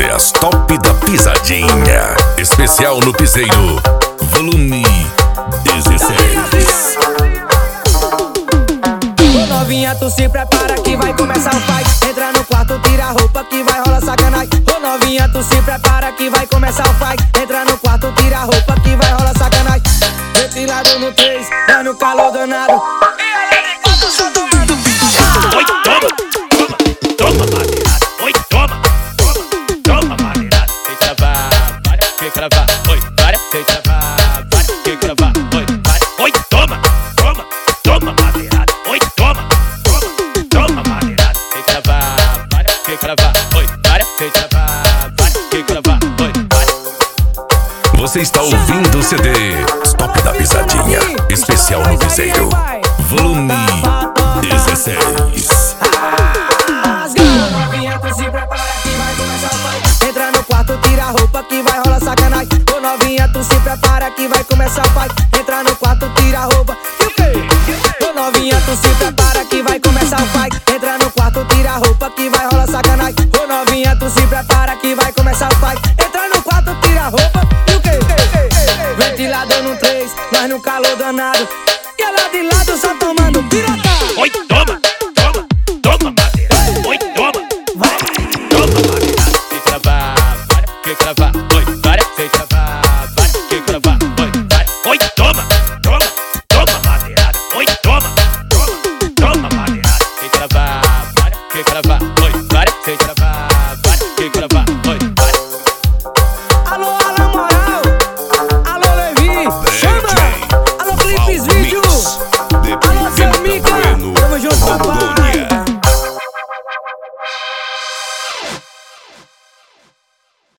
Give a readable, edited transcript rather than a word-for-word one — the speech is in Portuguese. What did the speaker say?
dias top da pisadinha. Especial no piseiro, volume 16. Ô novinha, tu se prepara que vai começar o fight. Entra no quarto, tira a roupa que vai rolar sacanagem. Ô novinha, tu se prepara que vai começar o fight. Entra no quarto, tira a roupa que vai rolar sacanagem. Depilado no 3, dando calor danado. Oi, toma, madeirada. Oi, toma, madeirada. Sem travar, para, que cravar. Oi, para, sem travar, para, que cravar. Oi, para. Oi, toma, madeirada. Oi, toma, madeirada. Sem travar, para, que cravar. Oi, para, sem travar, para, que cravar. Oi, para. Você está ouvindo o CD Top da Pisadinha. Especial no piseiro, volume 16. Novinha, tu se prepara que vai começar o fight. Entra no quarto, tira a roupa que vai rolar sacanagem. Ô novinha, tu se prepara que vai começar o fight. Entra no quarto, tira a roupa. E o quê? Ô novinha, tu se prepara que vai começar o fight. Entra no quarto, tira a roupa que vai rolar sacanagem. Ô novinha, tu se prepara que vai começar o fight.